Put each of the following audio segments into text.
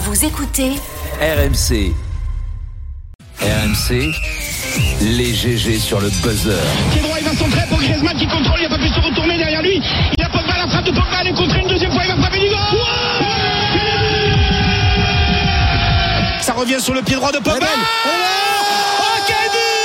Vous écoutez RMC. RMC, les GG sur le buzzer. Pied droit, il va centrer pour Griezmann qui contrôle, il n'a pas pu se retourner derrière lui. Il a Pogba, la frappe de Pogba, elle est contrée une deuxième fois, il va frapper du goal. Ça revient sur le pied droit de Pogba. Oh, quel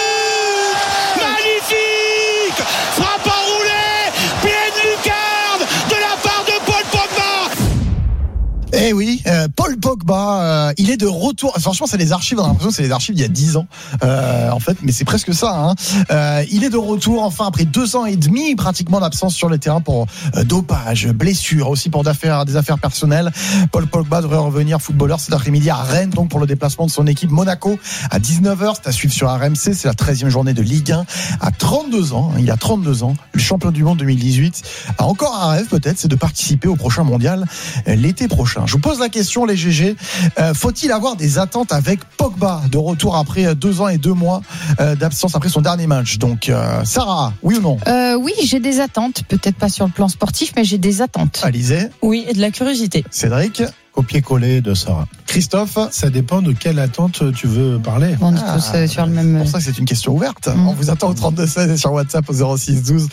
but magnifique, frappe enroulée, pleine lucarne de la part de Paul Pogba. Eh oui, Paul Pogba, il est de retour. Franchement, c'est les archives. On a l'impression que c'est les archives il y a 10 ans, en fait, mais c'est presque ça. Il est de retour, enfin, après 2 ans et demi pratiquement d'absence sur le terrain pour dopage, blessure, aussi pour des affaires personnelles. Paul Pogba devrait revenir footballeur cet après-midi à Rennes, donc pour le déplacement de son équipe Monaco à 19h. C'est à suivre sur RMC. C'est la 13e journée de Ligue 1. À 32 ans, il a 32 ans, le champion du monde 2018 a encore un rêve peut-être, c'est de participer au prochain mondial l'été prochain. Je vous pose la question, les GG. Faut-il avoir des attentes avec Pogba de retour après 2 ans et 2 mois d'absence après son dernier match? Donc, Sarah, oui ou non? Oui, j'ai des attentes. Peut-être pas sur le plan sportif, mais j'ai des attentes. Alizé? Oui, et de la curiosité. Cédric? Copier-coller de Sarah. Christophe? Ça dépend de quelle attente tu veux parler. On est tous sur le même. C'est pour ça que c'est une question ouverte. On vous attend au 32-16 et sur WhatsApp au 06 12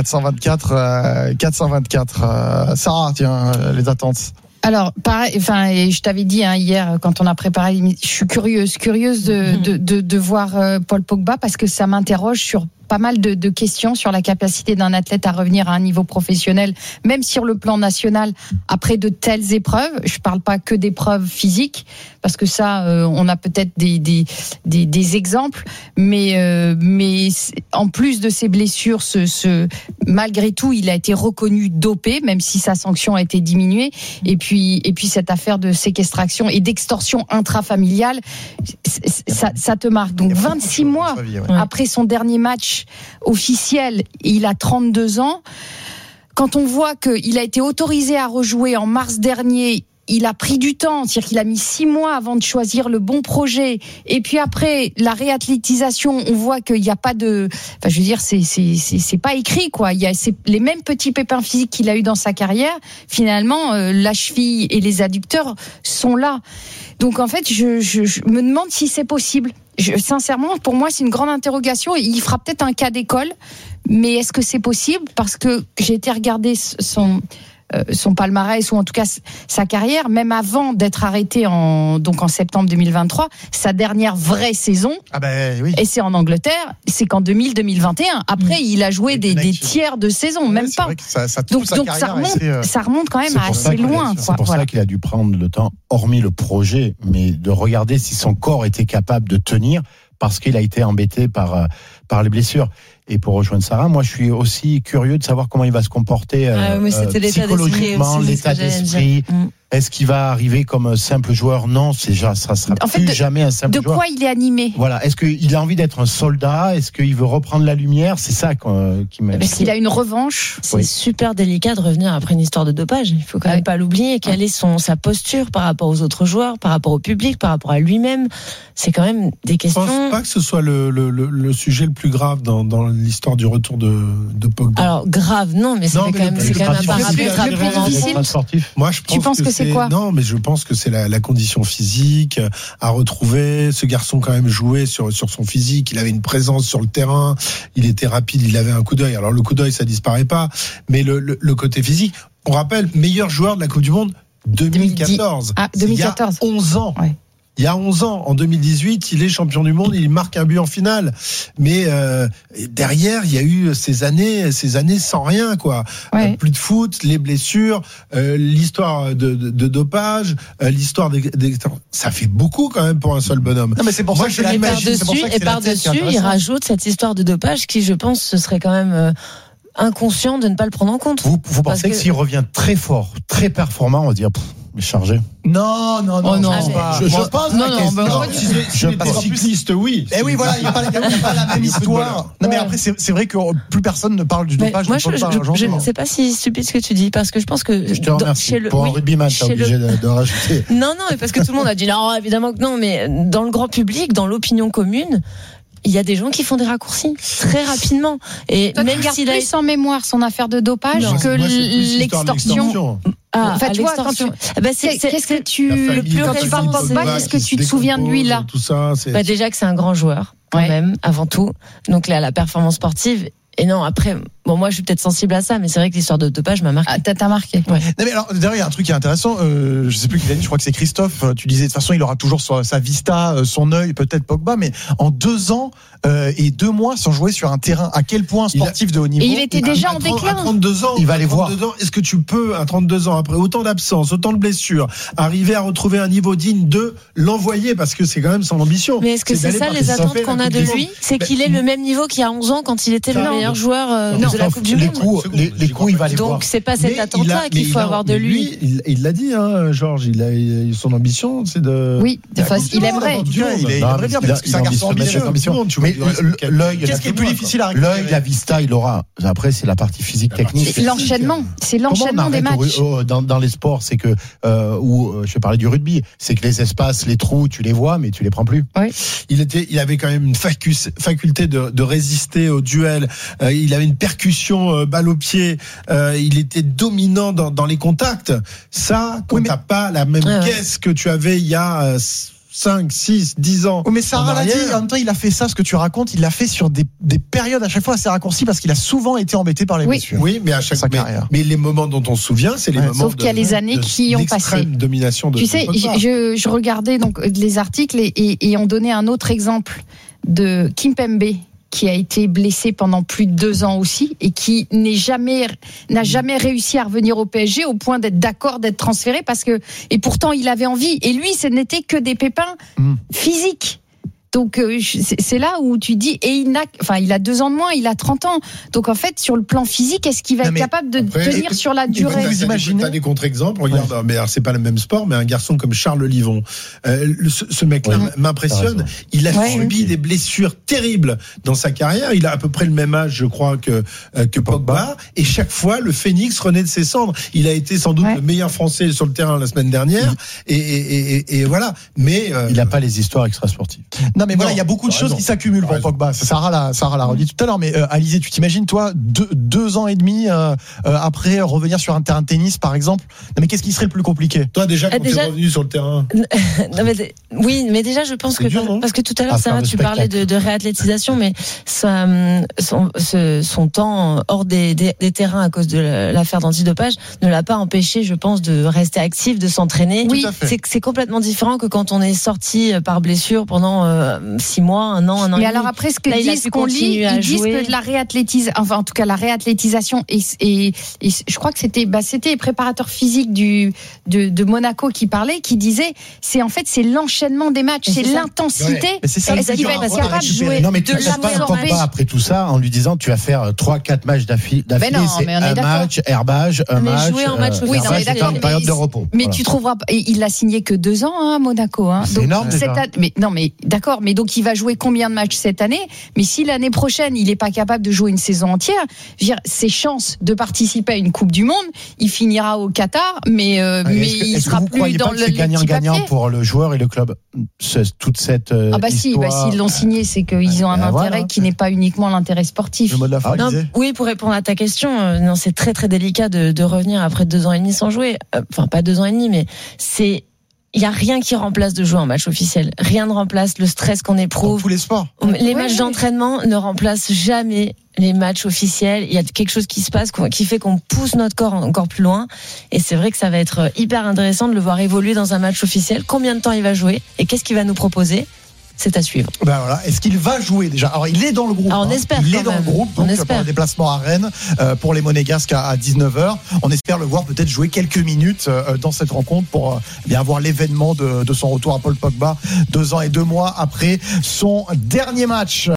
424 424. Sarah, tiens, les attentes. Alors, pareil, je t'avais dit hier quand on a préparé l'émission, je suis curieuse de voir Paul Pogba parce que ça m'interroge sur pas mal de questions sur la capacité d'un athlète à revenir à un niveau professionnel, même sur le plan national, après de telles épreuves. Je parle pas que d'épreuves physiques, parce que ça, on a peut-être des exemples, mais en plus de ses blessures, malgré tout, il a été reconnu dopé, même si sa sanction a été diminuée. Et puis cette affaire de séquestration et d'extorsion intrafamiliale, ça te marque. Donc 26 mois après son dernier match officiel, il a 32 ans. Quand on voit qu'il a été autorisé à rejouer en mars dernier, il a pris du temps, c'est-à-dire qu'il a mis 6 mois avant de choisir le bon projet. Et puis après, la réathlétisation, on voit qu'il n'y a pas de... Enfin, je veux dire, c'est pas écrit, quoi. Il y a les mêmes petits pépins physiques qu'il a eu dans sa carrière. Finalement, la cheville et les adducteurs sont là. Donc, en fait, je me demande si c'est possible. Sincèrement, pour moi, c'est une grande interrogation. Il fera peut-être un cas d'école, mais est-ce que c'est possible? Parce que j'ai été regarder son palmarès, ou en tout cas sa carrière, même avant d'être arrêté en septembre 2023, sa dernière vraie saison, et c'est en Angleterre, c'est qu'en 2021. Après, il a joué des tiers de saison, même pas. Donc ça remonte quand même à assez loin. C'est pour ça qu'il a dû prendre le temps, hormis le projet, mais de regarder si son corps était capable de tenir, parce qu'il a été embêté par les blessures. Et pour rejoindre Sarah, moi je suis aussi curieux de savoir comment il va se comporter psychologiquement, l'état d'esprit. Est-ce qu'il va arriver comme simple joueur? Non, ça sera jamais un simple joueur. De quoi il est animé? Voilà. Est-ce qu'il a envie d'être un soldat? Est-ce qu'il veut reprendre la lumière? C'est ça qui m'a... Est-ce qu'il a une revanche? C'est super délicat de revenir après une histoire de dopage. Il faut quand même pas l'oublier. Quelle est sa posture par rapport aux autres joueurs, par rapport au public, par rapport à lui-même? C'est quand même des questions. Je pense pas que ce soit le sujet le plus grave dans l'histoire du retour de Pogba. Alors grave, non, mais c'est quand même un paramètre difficile. Moi, je pense tu penses que c'est quoi? Non, mais je pense que c'est la condition physique à retrouver. Ce garçon quand même jouait sur son physique. Il avait une présence sur le terrain. Il était rapide. Il avait un coup d'œil. Alors le coup d'œil, ça disparaît pas, mais le côté physique. On rappelle, meilleur joueur de la Coupe du Monde 2014. 2014. Il y a 11 ans. Ouais. Il y a 11 ans, en 2018, il est champion du monde, il marque un but en finale. Mais derrière, il y a eu ces années sans rien, quoi. Ouais. Plus de foot, les blessures, l'histoire de dopage, l'histoire des ça fait beaucoup quand même pour un seul bonhomme. Non, mais c'est pour ça que par-dessus, il rajoute cette histoire de dopage qui, je pense, ce serait quand même inconscient de ne pas le prendre en compte. Vous pensez que s'il revient très fort, très performant, on va dire chargé? Non. Je pense. Non. Je pense cycliste, oui. Eh oui, voilà, il n'y a pas la même histoire. Non, mais après, c'est vrai que plus personne ne parle du dopage. Moi, je ne sais pas si stupide ce que tu dis, parce que je pense que je te remercie. Pour un rugbyman, t'es obligé de rajouter. Non, parce que tout le monde a dit non, évidemment que non, mais dans le grand public, dans l'opinion commune, il y a des gens qui font des raccourcis très rapidement. Et Toi, même tu gardes s'il a plus en mémoire son affaire de dopage Non, que moi, c'est plus l'histoire de l'extorsion. Ah, En fait, à tu vois, quand l'extorsion. Bah, Qu'est-ce que tu, La famille, quand tu parles de Pogba, qu'est-ce que tu te souviens de lui là? Tout ça, c'est. Bah, déjà que c'est un grand joueur, quand Ouais. même, avant tout. Donc là, la performance sportive. Et non, après, bon, moi, je suis peut-être sensible à ça, mais c'est vrai que l'histoire de dopage m'a marqué. Ah, t'as marqué. Ouais. Non, mais alors, d'ailleurs, il y a un truc qui est intéressant. Je sais plus qui l'a dit. Je crois que c'est Christophe. Tu disais de toute façon, il aura toujours sa vista, son œil, peut-être Pogba, mais en 2 ans et 2 mois sans jouer sur un terrain, à quel point sportif de haut niveau. Et il était déjà en À déclin. 32 ans, Il va aller voir. 32 ans, est-ce que tu peux, à 32 ans, après autant d'absence, autant de blessures, arriver à retrouver un niveau digne de l'envoyer, parce que c'est quand même son ambition. Mais est-ce que c'est d'aller ça les participer attentes à la qu'on a Coupe de du lui? Monde. C'est qu'il ait le même niveau qu'il y a 11 ans quand il était le Non. meilleur joueur de la Coupe du les Monde. coups, il va les voir. Donc c'est pas cette Mais attente-là qu'il faut avoir de mais lui. Il l'a dit, hein, Georges, son ambition, c'est de. Oui, enfin, il aimerait. En tout cas, il Non, aimerait bien mais parce que c'est un garçon ambitieux. Mais L'œil, Qu'est-ce qui est le plus difficile à récupérer? L'œil, la vista, il aura. Après, c'est la partie physique, technique. C'est l'enchaînement. C'est Comment on l'enchaînement des arrête matchs. dans les sports, c'est que je parlais du rugby, c'est que les espaces, les trous, tu les vois, mais tu les prends plus. Il avait quand même une faculté de résister au duel. Il avait une percussion balle au pied. Il était dominant dans les contacts. Ça, quand t'as pas la même caisse que tu avais il y a 5, 6, 10 ans. Mais Sarah l'a dit, en même temps, il a fait ça, ce que tu racontes, il l'a fait sur des périodes à chaque fois assez raccourcies parce qu'il a souvent été embêté par les blessures. Oui, mais à chaque Sa carrière. mais les moments dont on se souvient, c'est les moments Sauf qu'il y a les années qui ont passé. L'extrême domination de. Tu sais, Pogba. je regardais donc les articles et on donnait un autre exemple de Kimpembe qui a été blessé pendant plus de 2 ans aussi et qui n'a jamais réussi à revenir au PSG au point d'être d'accord d'être transféré et pourtant il avait envie et lui ce n'était que des pépins physiques. Donc c'est là où tu dis il a 2 ans de moins, il a 30 ans. Donc en fait sur le plan physique, est-ce qu'il va être capable de tenir sur la durée? Vous imaginez? T'as des contre-exemples. Regarde, mais alors, c'est pas le même sport, mais un garçon comme Charles Livon, ce mec-là m'impressionne. Il a subi des blessures terribles dans sa carrière. Il a à peu près le même âge, je crois, que Pogba. Et chaque fois, le Phénix renaît de ses cendres. Il a été sans doute le meilleur Français sur le terrain la semaine dernière. Et voilà. Mais il n'a pas les histoires extrasportives. Non, mais voilà, il y a beaucoup de choses qui s'accumulent pour Pogba. Sarah l'a redit tout à l'heure, mais Alizé, tu t'imagines, toi, 2 ans et demi après revenir sur un terrain de tennis, par exemple. Non, mais qu'est-ce qui serait le plus compliqué? Toi, déjà, quand tu es revenu sur le terrain. Non, oui, mais déjà, je pense que parce que tout à l'heure, Sarah, tu parlais de réathlétisation, mais son temps hors des terrains à cause de l'affaire d'antidopage ne l'a pas empêché, je pense, de rester actif, de s'entraîner. Oui, c'est complètement différent que quand on est sorti par blessure pendant 6 mois, 1 an, 1 an. Mais et alors demi. après, ce que Là, disent, qu'on lit, ils disent que de la réathlétisation, en tout cas la réathlétisation et je crois que c'était les préparateurs physiques de Monaco qui parlaient, qui disaient, c'est l'enchaînement des matchs, c'est l'intensité. C'est ça, est-ce qu'il va être capable de jouer? Non, mais tu ne pas Pogba après tout ça en lui disant tu vas faire 3-4 matchs d'affilée. Mais non, C'est mais on est un d'accord. match, airbage, un match. jouer en match oui, non, mais d'accord, une période de repos. Mais Voilà. tu trouveras pas. Il a signé que 2 ans à Monaco. C'est Donc, énorme, déjà. mais d'accord. Mais donc il va jouer combien de matchs cette année? Mais si l'année prochaine il n'est pas capable de jouer une saison entière, je veux dire, ses chances de participer à une Coupe du Monde, il finira au Qatar, mais il sera plus dans le c'est gagnant-gagnant pour le joueur et le club. Toute cette histoire. s'ils l'ont signé, c'est qu'ils ont un intérêt qui n'est pas uniquement l'intérêt sportif. Le mot de la fin, Alizé. Oui, pour répondre à ta question, non, c'est très très délicat de revenir après 2 ans et demi sans jouer. Enfin, pas 2 ans et demi, mais il y a rien qui remplace de jouer en match officiel. Rien ne remplace le stress qu'on Dans éprouve. tous les sports. Les matchs d'entraînement ne remplacent jamais les matchs officiels. Il y a quelque chose qui se passe qui fait qu'on pousse notre corps encore plus loin. Et c'est vrai que ça va être hyper intéressant de le voir évoluer dans un match officiel. Combien de temps il va jouer et qu'est-ce qu'il va nous proposer? C'est à suivre. Ben voilà. Est-ce qu'il va jouer déjà? Alors il est dans le groupe. On espère. Il est quand dans même. le groupe. On Donc espère. pour le déplacement à Rennes pour les Monégasques à 19h. On espère le voir peut-être jouer quelques minutes dans cette rencontre pour bien avoir l'événement de son retour à Paul Pogba 2 ans et 2 mois après son dernier match.